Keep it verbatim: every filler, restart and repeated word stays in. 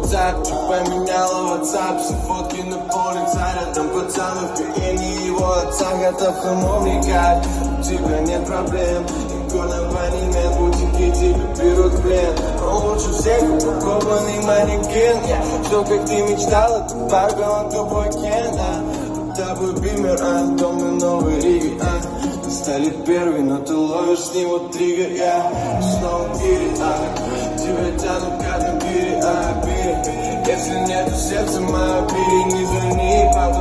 WhatsApp, чуть поменяла WhatsApp. Все фотки на полицай, рядом пацаны в пиене его отца. Готов храмовника, у тебя нет проблем. Горного аниме, бутики тебя берут в плен. Он лучше всех упакованный манекен. Все как ты мечтала, ты Барби, он тупой Кен. Под тобой бимер, а дом и новый Риги, а ты стали первый, но ты ловишь с него триггер. Я снова в гире, а тебя тянут как на бире, а бире. Если нету сердца, моя бире, не звони, папа.